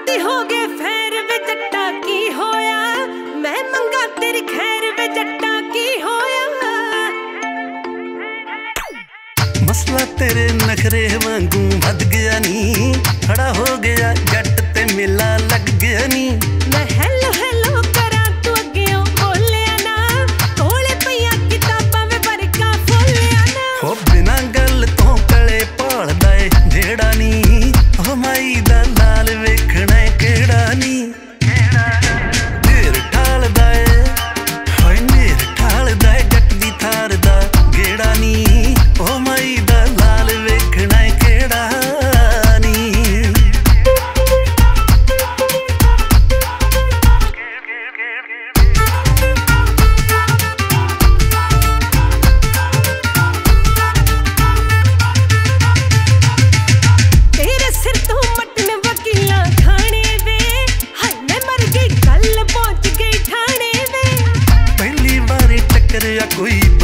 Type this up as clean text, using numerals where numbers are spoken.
ਦੀ ਹੋ ਗਏ ਫੇਰ ਵੇ ਜੱਟਾ ਕੀ ਹੋਇਆ ਮੈਂ ਮੰਗਾ ਤੇਰੀ ਖੈਰ ਵੇ ਜੱਟਾ ਕੀ ਹੋਇਆ ਮਸਲਾ ਤੇਰੇ ਨਖਰੇ ਵਾਂਗੂ ਵੱਧ ਗਿਆ ਨੀ ਖੜਾ ਹੋ ਗਿਆ ਜੱਟ ਤੇ ਮੇਲਾ ਲੱਗ ਗਿਆ ਨੀ ਮੈਂ ਹੈਲੋ ਹੈਲੋ ਕਰਾਂ ਤੂੰ ਅੱਗਿਓਂ ਬੋਲਿਆ ਨਾ ਕੋਲੇ ਪਈਆਂ ਕਿਤਾਬਾਂ ਵੇ ਵਰਕਾ ਫੋਲਿਆ ਨਾ ਹੋ ਬਿਨਾਂ ਗੱਲ ਤੋਂ ਕਲੇ ਭਾਲਦਾ ਏ ਜਿਹੜਾ ਨੀ ਉਹ ਮਾਈ ਦਾ ਲਾਲ ਵੇਖਣਾ ਕਿਹੜਾ ਨੀ ਢੇਰ ਠਾਲਦਾ ਏ ਹੋਏ ਢੇਰ ਠਾਲਦਾ ਏ ਜੱਟ ਦੀ ਥਾਰ ਦਾ ਗੇੜਾ ਨੀ ਉਹ ਮਾਈ ਦਾ ਲਾਲ ਵੇਖਣਾ ਕਿਹੜਾ ਨੀ ਤੇਰੇ ਸਿਰ ਤੋਂ ਮਟਨ ਵਕੀਲਾਂ ਖਾਣੇ ਵੇ ਹਾਏ ਮੈਂ ਮਰ ਗਈ ਕੱਲ ਪਹੁੰਚ ਗਈ ਠਾਣੇ ਵੇ ਪਹਿਲੀ ਵਾਰੀ ਟੱਕਰਿਆ ਕੋਈ